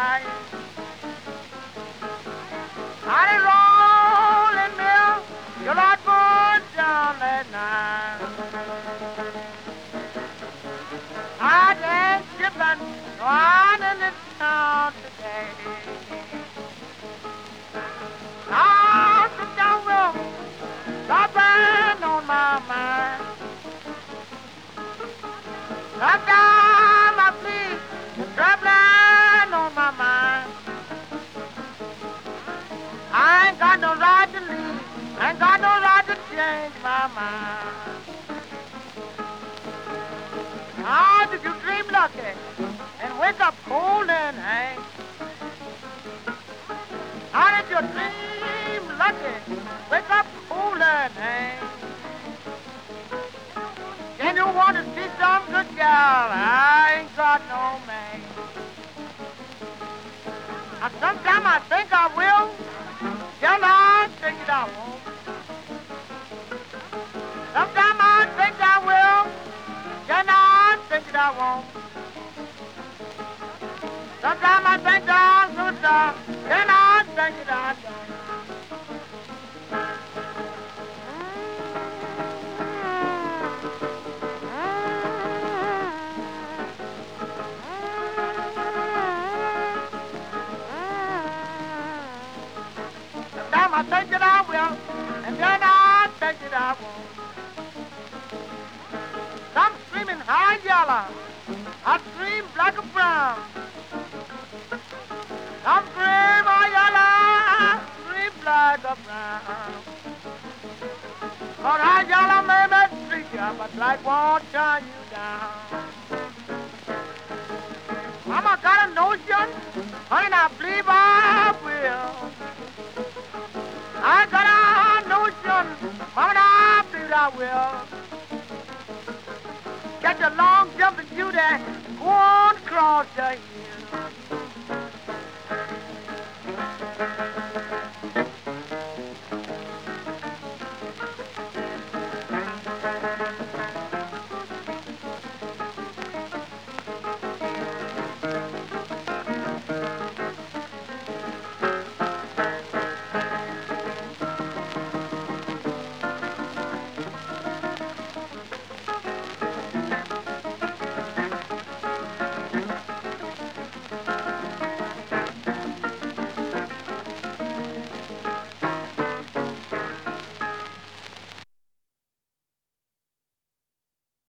right. I done rolling mill till I burn down that night. I done shipping on in this town today. Now sit down with something on my mind. Sometimes I feel the troubling on my mind. I ain't got no right to leave. I ain't got no right to change my mind. How did you dream lucky and wake up cold and hang? How did you dream lucky, wake up cold and hang? Can you want to see some good gal? I ain't got no man. And sometime I think I will. Till I think it I won't. Sometime I think I will. Till I think it I won't. Sometime I think I'm good stuff. Till I think it I don't. Sometimes I think that I will, and then I think that I won't. Some screaming high yellow, I scream black or brown. Some scream high yellow, I scream black or brown. Cause high yellow may treat you, but black won't turn you down.